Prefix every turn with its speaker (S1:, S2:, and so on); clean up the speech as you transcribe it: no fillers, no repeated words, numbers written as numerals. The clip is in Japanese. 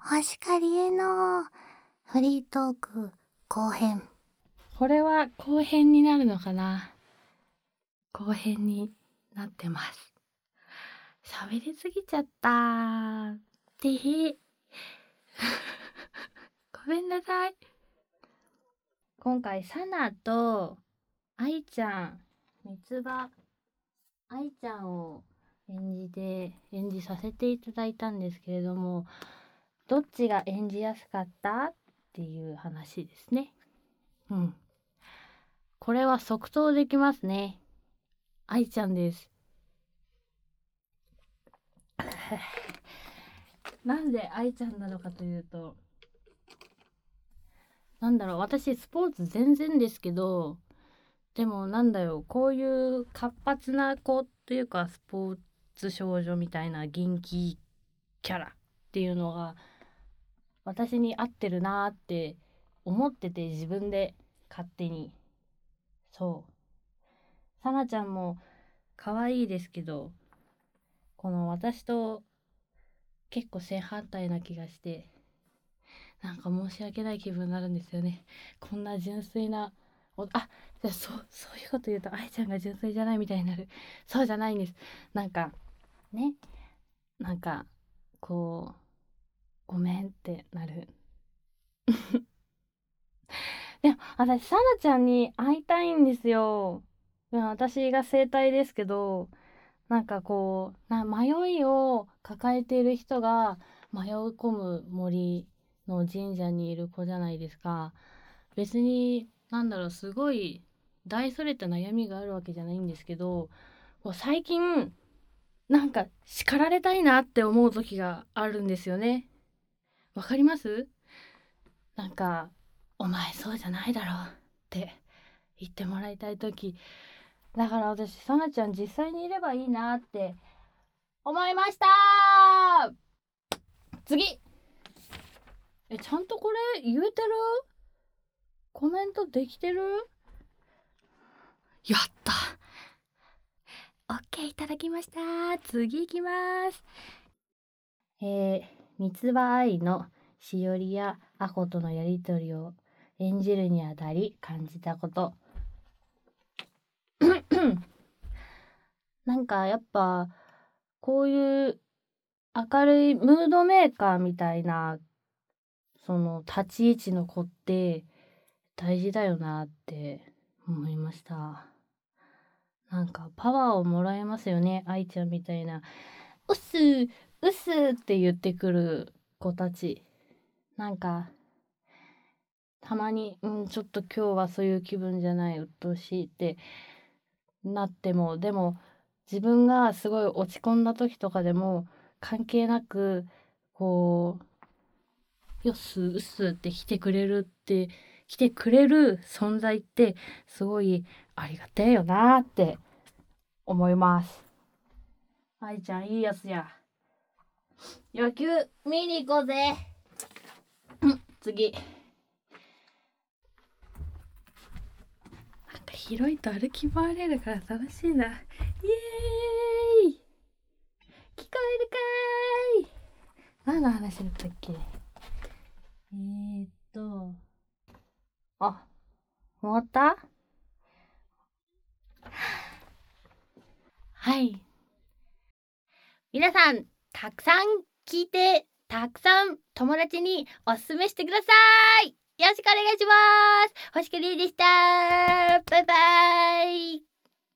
S1: 星刈りへのフリートーク後編。
S2: これは後編になるのかな。後編になってます。喋りすぎちゃったーってごめんなさい。今回サナと愛ちゃん、三つ葉愛ちゃんを演じさせていただいたんですけれども、どっちが演じやすかったっていう話ですね。これは即答できますね。愛ちゃんです。なんで愛ちゃんなのかというと、私スポーツ全然ですけど、でもこういう活発な子というか、スポーツ少女みたいな元気キャラっていうのが私に合ってるなーって思ってて、自分で勝手に。さなちゃんも可愛いですけど、この私と結構正反対な気がして、なんか申し訳ない気分になるんですよね。こんな純粋なそういうこと言うと愛ちゃんが純粋じゃないみたいになる。そうじゃないんです。なんかね、なんかこうごめんってなる。でも私さなちゃんに会いたいんですよ。私が生体ですけど、迷いを抱えている人が迷い込む森の神社にいる子じゃないですか。別にすごい大それた悩みがあるわけじゃないんですけど、最近叱られたいなって思う時があるんですよね。わかります？お前そうじゃないだろうって言ってもらいたい時。だから私さなちゃん実際にいればいいなって思いましたー。次。ちゃんとこれ言えてる？コメントできてる？やった。OK いただきました。次行きます。三つ葉愛のしおりやアコとのやりとりを演じるにあたり感じたこと。やっぱこういう明るいムードメーカーみたいなその立ち位置の子って大事だよなって思いました。パワーをもらえますよね。愛ちゃんみたいなうっすうっすって言ってくる子たち。たまにちょっと今日はそういう気分じゃない、鬱陶しいってなっても、でも自分がすごい落ち込んだ時とかでも関係なくこうよっすうっすって来てくれる存在ってすごいありがてえよなって思います。愛ちゃんいいやつや。野球見に行こうぜ。次。広いと歩き回れるから楽しいな。イエーイ。聞こえるかーい。何の話だったっけ？終わった？はい。皆さん、たくさん聞いて、たくさん友達におすすめしてください。よろしくお願いします。星刈りでした。